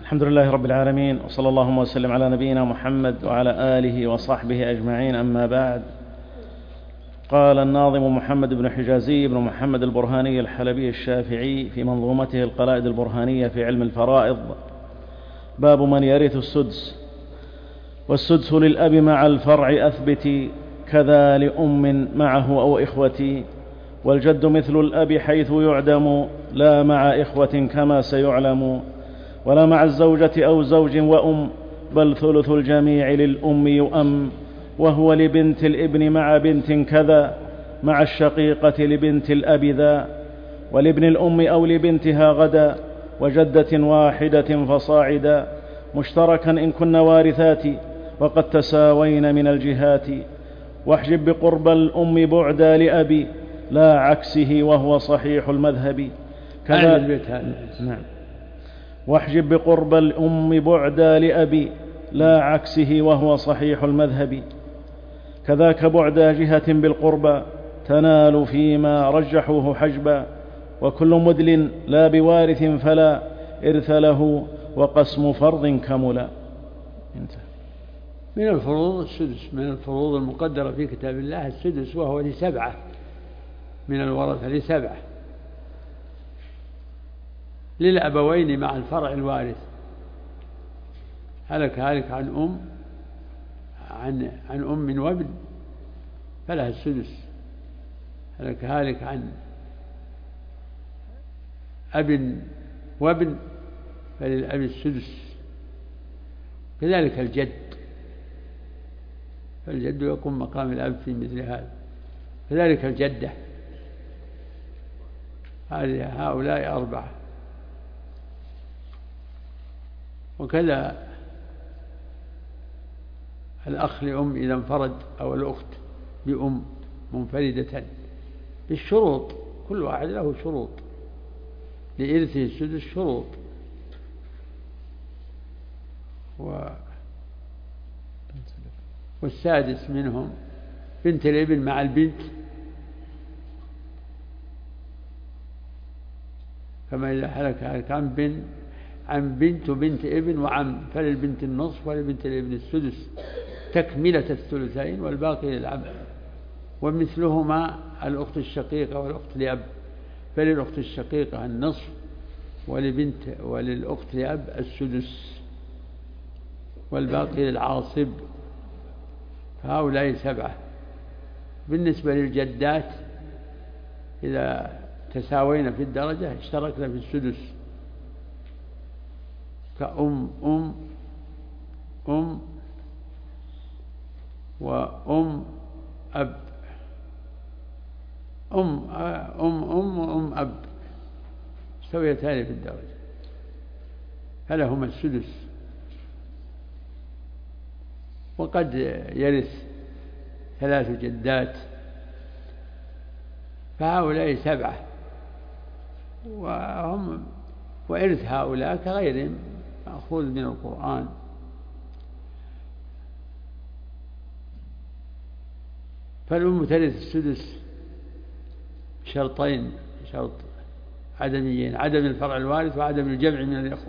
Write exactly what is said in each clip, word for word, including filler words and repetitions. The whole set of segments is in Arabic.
الحمد لله رب العالمين، وصلى اللهم وسلم على نبينا محمد وعلى آله وصحبه أجمعين، أما بعد. قال الناظم محمد بن حجازي بن محمد البرهاني الحلبي الشافعي في منظومته القلائد البرهانية في علم الفرائض: باب من يرث السدس. والسدس للأب مع الفرع أثبتي، كذا لأم معه أو إخوتي. والجد مثل الأب حيث يعدم، لا مع إخوة كما سيعلم. ولا مع الزوجة أو زوج وأم، بل ثلث الجميع للأم يؤم. وهو لبنت الابن مع بنت كذا، مع الشقيقة لبنت الأب ذا. ولابن الأم أو لبنتها غدا، وجدة واحدة فصاعدا. مشتركا إن كن وارثات، وقد تساوين من الجهات. واحجب بقرب الأم بعدا لأبي، لا عكسه وهو صحيح المذهب. كذا نعم. واحجب بقرب الأم بعدا لأبي، لا عكسه وهو صحيح المذهب. كذاك بعدا جهة بالقربى، تنال فيما رجحوه حجبا. وكل مدل لا بوارث فلا إرث له، وقسم فرض كملا. انتهى. من الفروض السدس، من الفروض المقدرة في كتاب الله السدس، وهو لسبعة من الورثة، لسبعة للأبوين مع الفرع الوارث. هلك هالك عن أم عن عن أم وابن فلها السدس. هلك هالك عن أب وابن فللأب السدس. كذلك الجد، فالجد يقوم مقام الأب في مثل هذا. كذلك الجدة، هؤلاء أربعة. وكذا الأخ لأم إذا انفرد، أو الأخت بأم منفردة بالشروط، كل واحد له شروط لإرثه السدس، شروط. و والسادس منهم بنت الابن مع البنت، كما إذا حلك هلك عن بنت عن بنت وبنت ابن وعم، فللبنت النصف ولبنت الابن السدس، تكملة الثلثين والباقي للعم. ومثلهما الأخت الشقيقة والأخت لأب، فللأخت الشقيقة النصف ولبنت وللأخت لأب السدس، والباقي للعاصب. فهؤلاء سبعة. بالنسبة للجدات إذا تساوينا في الدرجة اشتركنا في السدس، كأم أم أم وأم أب، أم أم أم وأم أب سويتان في الدرجة، فلهما السدس. وقد يرث ثلاث جدات، فهؤلاء سبعة، وهم وإرث هؤلاء كغيرهم مأخوذ من القرآن. فالأم ترث السدس شرطين، شرط عدميين: عدم الفرع الوارث وعدم الجمع من الإخوة.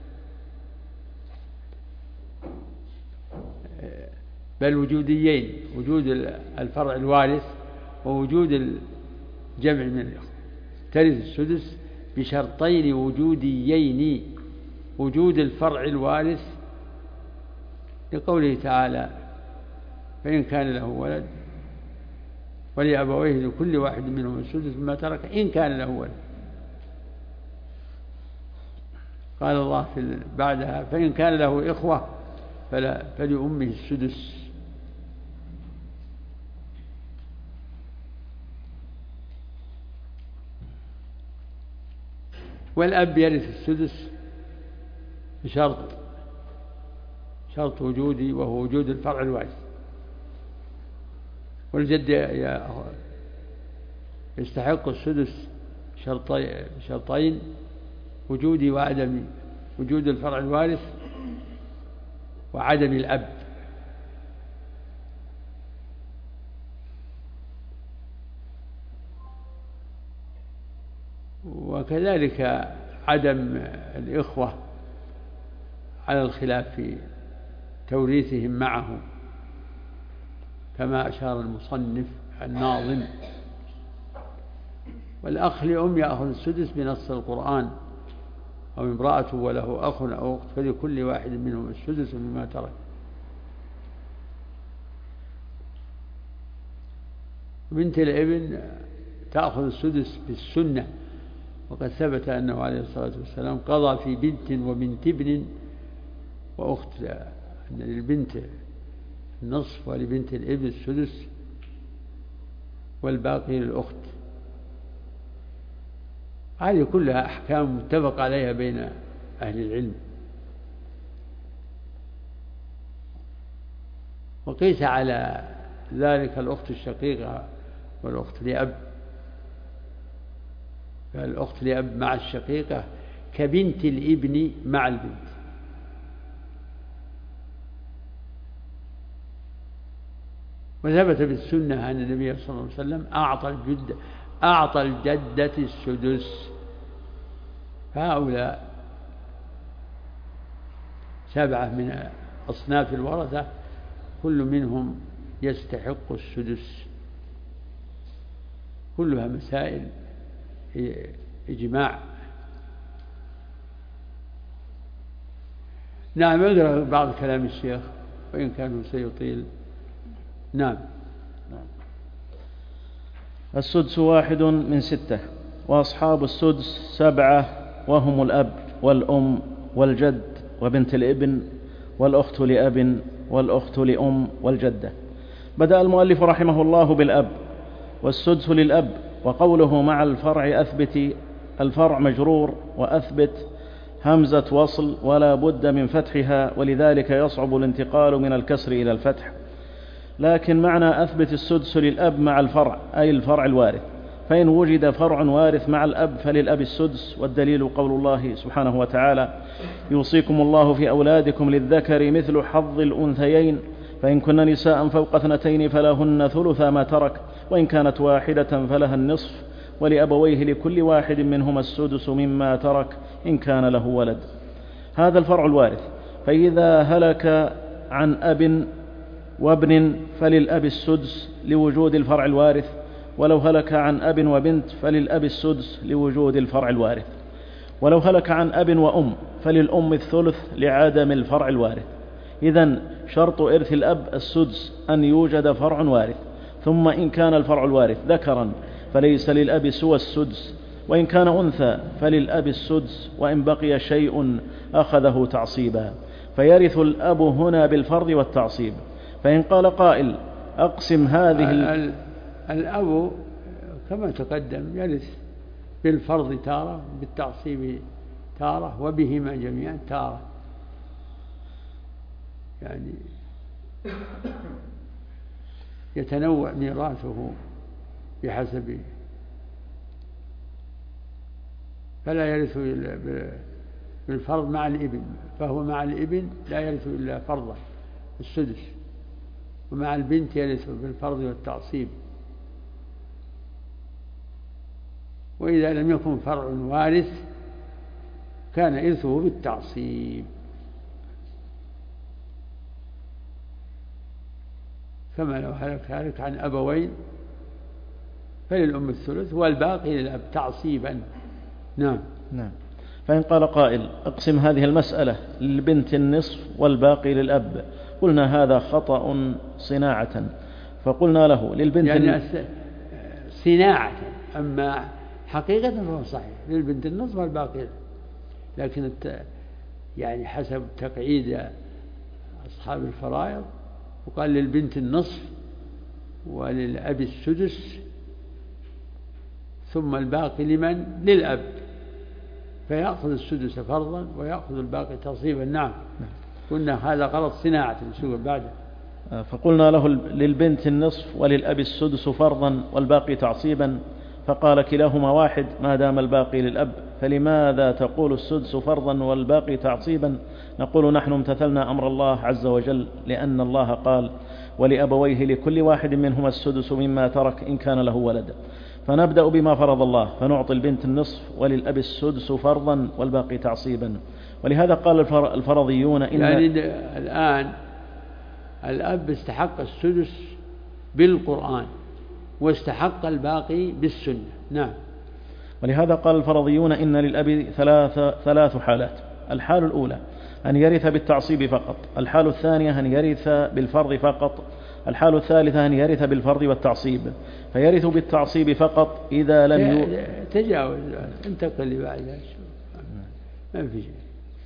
بل وجوديين: وجود الفرع الوارث ووجود الجمع من الإخوة. ترث السدس بشرطين وجوديين: وجود الفرع الوارث لقوله تعالى: فإن كان له ولد ولأبويه لكل واحد منهم السدس مما ترك إن كان له ولد. قال الله في بعدها: فإن كان له إخوة فلا فلأمه السدس. والأب يرث السدس بشرط شرط وجودي، وهو وجود الفرع الوارث. والجد يستحق السدس شرطين: وجودي وعدم وجود الفرع الوارث وعدم الأب. وكذلك عدم الإخوة على الخلاف في توريثهم معه كما أشار المصنف الناظم. والأخ لأم يأخذ السدس بنص القرآن، أو امرأة وله أخ أو أخت فلكل واحد منهم السدس مما ترك. بنت الابن تأخذ السدس بالسنة، وقد ثبت أنه عليه الصلاة والسلام قضى في بنت وبنت ابن وأخت، أن للبنت النصف ولبنت الابن السدس والباقي للأخت. هذه كلها أحكام متفق عليها بين أهل العلم. وقيس على ذلك الأخت الشقيقة والأخت لأب، فالأخت لأب مع الشقيقة كبنت الابن مع البنت. وثبت بالسنة أن النبي صلى الله عليه وسلم أعطى الجد أعطى الجدة السدس. هؤلاء سبعة من أصناف الورثة كل منهم يستحق السدس، كلها مسائل إجماع. نعم، اقرأ بعض كلام الشيخ وإن كان سيطيل. نعم. السدس واحد من ستة، وأصحاب السدس سبعة، وهم الأب والأم والجد وبنت الابن والأخت لأب والأخت لأم والجدة. بدأ المؤلف رحمه الله بالأب، والسدس للأب، وقوله مع الفرع أثبت، الفرع مجرور وأثبت همزة وصل ولا بد من فتحها، ولذلك يصعب الانتقال من الكسر إلى الفتح. لكن معنى أثبت السدس للأب مع الفرع أي الفرع الوارث، فإن وجد فرع وارث مع الأب فللأب السدس، والدليل قول الله سبحانه وتعالى يوصيكم الله في أولادكم للذكر مثل حظ الأنثيين، فإن كن نساء فوق اثنتين فلهن ثلث ما ترك، وإن كانت واحدة فلها النصف، ولأبويه لكل واحد منهما السدس مما ترك إن كان له ولد. هذا الفرع الوارث، فإذا هلك عن أب وابن فللأب السدس لوجود الفرع الوارث، ولو هلك عن أب وبنت فللأب السدس لوجود الفرع الوارث، ولو هلك عن أب وأم فللأم الثلث لعدم الفرع الوارث. إذن شرط إرث الأب السدس أن يوجد فرع وارث، ثم إن كان الفرع الوارث ذكرا فليس للأب سوى السدس، وإن كان أنثى فللأب السدس، وإن بقي شيء أخذه تعصيبا، فيرث الأب هنا بالفرض والتعصيب. فإن قال قائل أقسم هذه ال... الأب كما تقدم يرث بالفرض تارة، بالتعصيب تارة، وبهما جميعا تارة، يعني يتنوع ميراثه بحسب، فلا يرث بالفرض مع الابن، فهو مع الابن لا يرث إلا فرضا السدس، ومع البنت يرث بالفرض والتعصيب. وإذا لم يكن فرع وارث كان إرثه بالتعصيب، كما لو هلك هلك عن أبوين فللأم الثلث والباقي للأب تعصيبا. نعم. نعم. فإن قال قائل أقسم هذه المسألة للبنت النصف والباقي للأب، قلنا هذا خطأ صناعة، فقلنا له للبنت يعني صناعة، أما حقيقة فهو صحيح للبنت النصف والباقي، لكن يعني حسب تقعيد أصحاب الفرائض وقال للبنت النصف وللأب السدس ثم الباقي لمن؟ للأب، فيأخذ السدس فرضا ويأخذ الباقي تصيبا. نعم. قلنا هذا غلط صناعة نشوف بعده. فقلنا له للبنت النصف وللأب السدس فرضا والباقي تعصيبا، فقال كلاهما واحد ما دام الباقي للأب، فلماذا تقول السدس فرضا والباقي تعصيبا؟ نقول نحن امتثلنا أمر الله عز وجل، لأن الله قال ولأبويه لكل واحد منهما السدس مما ترك إن كان له ولد، فنبدأ بما فرض الله، فنعطي البنت النصف وللأب السدس فرضا والباقي تعصيبا. ولهذا قال الفرضيون إن يعني الآن الأب استحق السدس بالقرآن واستحق الباقي بالسنة. نعم. ولهذا قال الفرضيون إن للأب ثلاث, ثلاث حالات. الحال الأولى أن يرث بالتعصيب فقط، الحال الثانية أن يرث بالفرض فقط، الحال الثالثة أن يرث بالفرض والتعصيب. فيرث بالتعصيب فقط إذا لم ي... تجاوز انتقل لبعدها ما في شيء.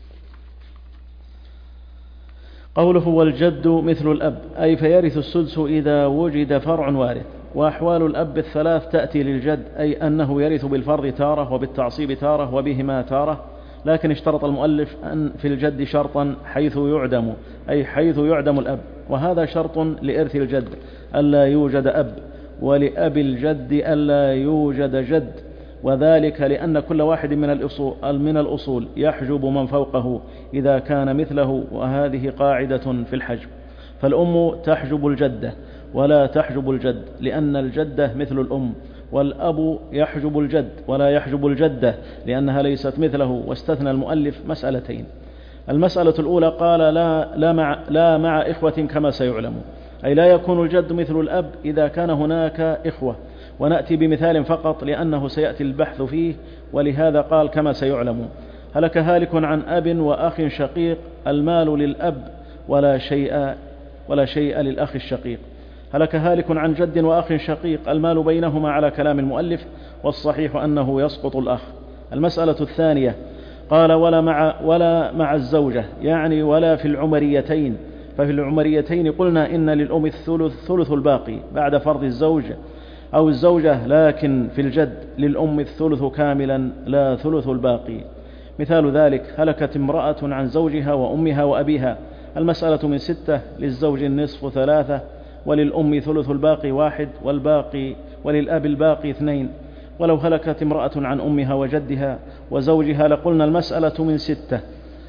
قوله والجد مثل الأب أي فيرث السدس إذا وجد فرع وارث. وأحوال الأب الثلاث تأتي للجد، أي أنه يرث بالفرض تارة وبالتعصيب تارة وبهما تارة، لكن اشترط المؤلف أن في الجد شرطا حيث يعدم، أي حيث يعدم الأب، وهذا شرط لإرث الجد ألا يوجد أب، ولأب الجد ألا يوجد جد، وذلك لأن كل واحد من الأصول, من الأصول يحجب من فوقه إذا كان مثله، وهذه قاعدة في الحجب. فالأم تحجب الجدة ولا تحجب الجد لأن الجدة مثل الأم، والأب يحجب الجد ولا يحجب الجدة لأنها ليست مثله. واستثنى المؤلف مسألتين. المسألة الأولى قال لا, لا, مع, لا مع إخوة كما سيعلم، أي لا يكون الجد مثل الأب إذا كان هناك إخوة، ونأتي بمثال فقط لأنه سيأتي البحث فيه، ولهذا قال كما سيعلم. هلك هالك عن أب وأخ شقيق، المال للأب ولا شيء, ولا شيء للأخ الشقيق. هلك هالك عن جد وأخ شقيق، المال بينهما على كلام المؤلف، والصحيح أنه يسقط الأخ. المسألة الثانية قال ولا مع, ولا مع الزوجة، يعني ولا في العمريتين. ففي العمريتين قلنا إن للأم الثلث ثلث الباقي بعد فرض الزوج أو الزوجة، لكن في الجد للأم الثلث كاملا لا ثلث الباقي. مثال ذلك هلكت امرأة عن زوجها وأمها وأبيها، المسألة من ستة، للزوج النصف ثلاثة، وللأم ثلث الباقي واحد، والباقي وللأب الباقي اثنين. ولو هلكت امرأة عن أمها وجدها وزوجها لقلنا المسألة من ستة،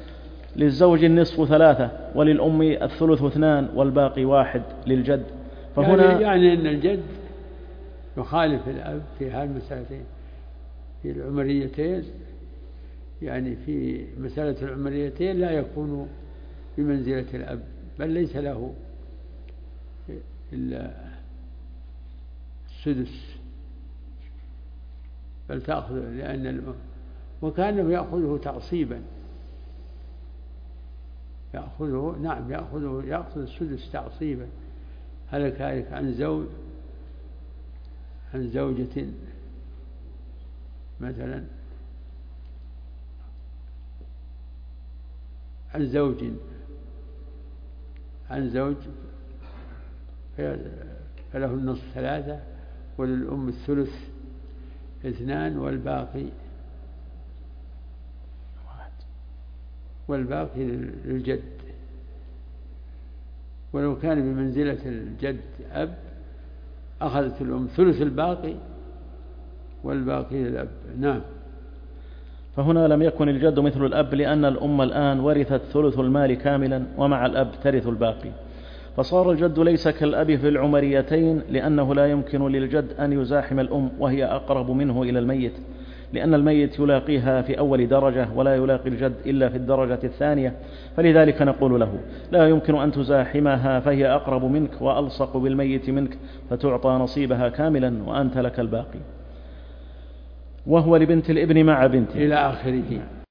للزوج النصف ثلاثة، وللأم الثلث اثنان، والباقي واحد للجد. فهنا يعني, يعني أن الجد يخالف الأب في هالمسألتين في العمريتين، يعني في مسألة العمريتين لا يكون بمنزلة الأب، بل ليس له إلا السدس، بل تأخذ لأن الأم وكانه يأخذه تعصيبا، يأخذه نعم يأخذه يأخذ السدس تعصيبا. هلك هالك عن زوج عن زوجة مثلا، عن زوج عن زوج فله النصف ثلاثة، وللأم الثلث اثنان، والباقي والباقي للجد. ولو كان بمنزلة الجد أب أخذت الأم ثلث الباقي والباقي للأب. نعم. فهنا لم يكن الجد مثل الأب، لأن الأم الآن ورثت ثلث المال كاملا، ومع الأب ترث الباقي، فصار الجد ليس كالأب في العمريتين، لأنه لا يمكن للجد أن يزاحم الأم وهي أقرب منه إلى الميت، لأن الميت يلاقيها في أول درجة ولا يلاقي الجد إلا في الدرجة الثانية، فلذلك نقول له لا يمكن أن تزاحمها، فهي أقرب منك وألصق بالميت منك، فتعطى نصيبها كاملا وأنت لك الباقي. وهو لبنت الابن مع بنته إلى آخره.